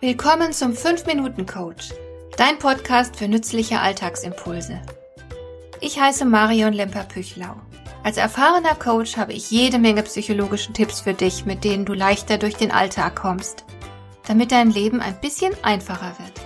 Willkommen zum 5-Minuten-Coach, dein Podcast für nützliche Alltagsimpulse. Ich heiße Marion Lemper-Püchlau. Als erfahrener Coach habe ich jede Menge psychologische Tipps für dich, mit denen du leichter durch den Alltag kommst, damit dein Leben ein bisschen einfacher wird.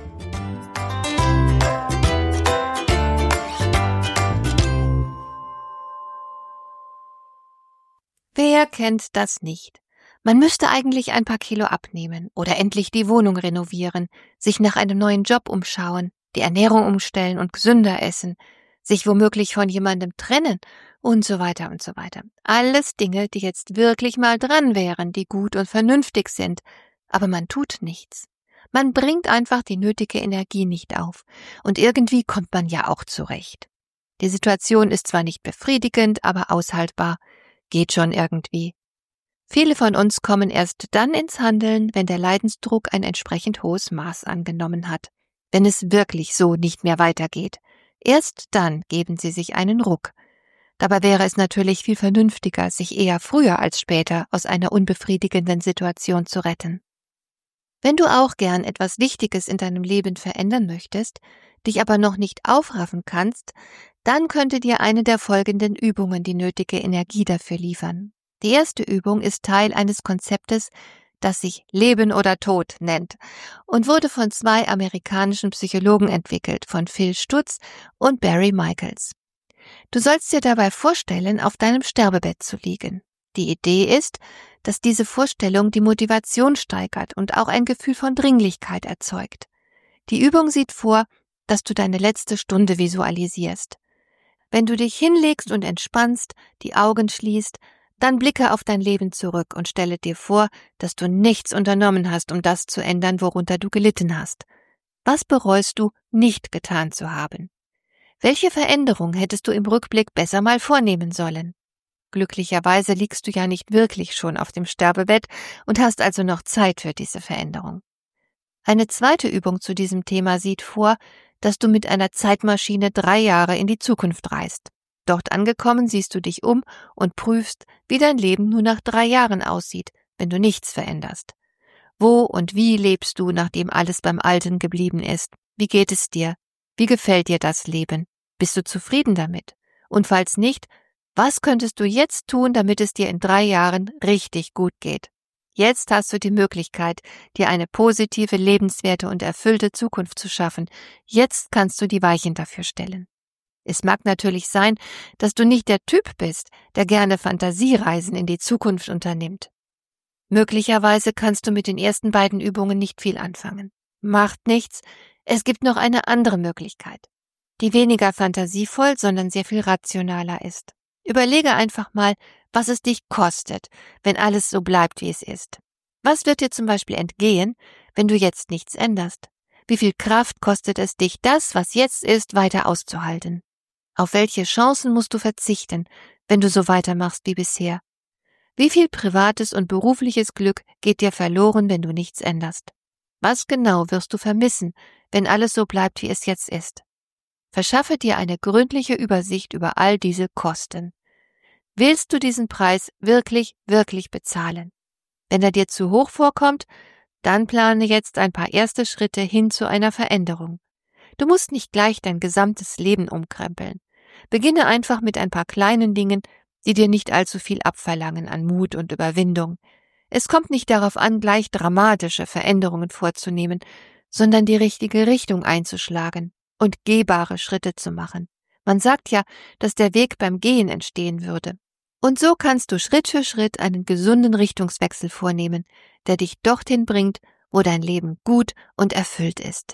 Wer kennt das nicht? Man müsste eigentlich ein paar Kilo abnehmen oder endlich die Wohnung renovieren, sich nach einem neuen Job umschauen, die Ernährung umstellen und gesünder essen, sich womöglich von jemandem trennen und so weiter und so weiter. Alles Dinge, die jetzt wirklich mal dran wären, die gut und vernünftig sind, aber man tut nichts. Man bringt einfach die nötige Energie nicht auf und irgendwie kommt man ja auch zurecht. Die Situation ist zwar nicht befriedigend, aber aushaltbar, geht schon irgendwie. Viele von uns kommen erst dann ins Handeln, wenn der Leidensdruck ein entsprechend hohes Maß angenommen hat, wenn es wirklich so nicht mehr weitergeht. Erst dann geben sie sich einen Ruck. Dabei wäre es natürlich viel vernünftiger, sich eher früher als später aus einer unbefriedigenden Situation zu retten. Wenn du auch gern etwas Wichtiges in deinem Leben verändern möchtest, dich aber noch nicht aufraffen kannst, dann könnte dir eine der folgenden Übungen die nötige Energie dafür liefern. Die erste Übung ist Teil eines Konzeptes, das sich Leben oder Tod nennt und wurde von 2 amerikanischen Psychologen entwickelt, von Phil Stutz und Barry Michaels. Du sollst dir dabei vorstellen, auf deinem Sterbebett zu liegen. Die Idee ist, dass diese Vorstellung die Motivation steigert und auch ein Gefühl von Dringlichkeit erzeugt. Die Übung sieht vor, dass du deine letzte Stunde visualisierst. Wenn du dich hinlegst und entspannst, die Augen schließt, dann blicke auf dein Leben zurück und stelle dir vor, dass du nichts unternommen hast, um das zu ändern, worunter du gelitten hast. Was bereust du, nicht getan zu haben? Welche Veränderung hättest du im Rückblick besser mal vornehmen sollen? Glücklicherweise liegst du ja nicht wirklich schon auf dem Sterbebett und hast also noch Zeit für diese Veränderung. Eine zweite Übung zu diesem Thema sieht vor, dass du mit einer Zeitmaschine 3 Jahre in die Zukunft reist. Dort angekommen siehst du dich um und prüfst, wie dein Leben nur nach 3 Jahren aussieht, wenn du nichts veränderst. Wo und wie lebst du, nachdem alles beim Alten geblieben ist? Wie geht es dir? Wie gefällt dir das Leben? Bist du zufrieden damit? Und falls nicht, was könntest du jetzt tun, damit es dir in 3 Jahren richtig gut geht? Jetzt hast du die Möglichkeit, dir eine positive, lebenswerte und erfüllte Zukunft zu schaffen. Jetzt kannst du die Weichen dafür stellen. Es mag natürlich sein, dass du nicht der Typ bist, der gerne Fantasiereisen in die Zukunft unternimmt. Möglicherweise kannst du mit den ersten beiden Übungen nicht viel anfangen. Macht nichts, es gibt noch eine andere Möglichkeit, die weniger fantasievoll, sondern sehr viel rationaler ist. Überlege einfach mal, was es dich kostet, wenn alles so bleibt, wie es ist. Was wird dir zum Beispiel entgehen, wenn du jetzt nichts änderst? Wie viel Kraft kostet es dich, das, was jetzt ist, weiter auszuhalten? Auf welche Chancen musst du verzichten, wenn du so weitermachst wie bisher? Wie viel privates und berufliches Glück geht dir verloren, wenn du nichts änderst? Was genau wirst du vermissen, wenn alles so bleibt, wie es jetzt ist? Verschaffe dir eine gründliche Übersicht über all diese Kosten. Willst du diesen Preis wirklich, wirklich bezahlen? Wenn er dir zu hoch vorkommt, dann plane jetzt ein paar erste Schritte hin zu einer Veränderung. Du musst nicht gleich dein gesamtes Leben umkrempeln. Beginne einfach mit ein paar kleinen Dingen, die dir nicht allzu viel abverlangen an Mut und Überwindung. Es kommt nicht darauf an, gleich dramatische Veränderungen vorzunehmen, sondern die richtige Richtung einzuschlagen und gehbare Schritte zu machen. Man sagt ja, dass der Weg beim Gehen entstehen würde. Und so kannst du Schritt für Schritt einen gesunden Richtungswechsel vornehmen, der dich dorthin bringt, wo dein Leben gut und erfüllt ist.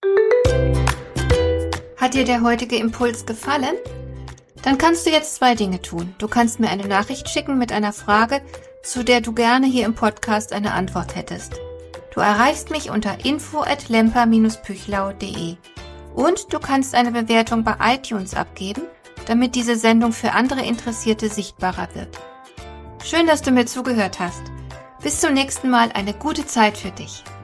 Hat dir der heutige Impuls gefallen? Dann kannst du jetzt 2 Dinge tun. Du kannst mir eine Nachricht schicken mit einer Frage, zu der du gerne hier im Podcast eine Antwort hättest. Du erreichst mich unter info@lemper-püchlau.de und du kannst eine Bewertung bei iTunes abgeben, damit diese Sendung für andere Interessierte sichtbarer wird. Schön, dass du mir zugehört hast. Bis zum nächsten Mal, eine gute Zeit für dich.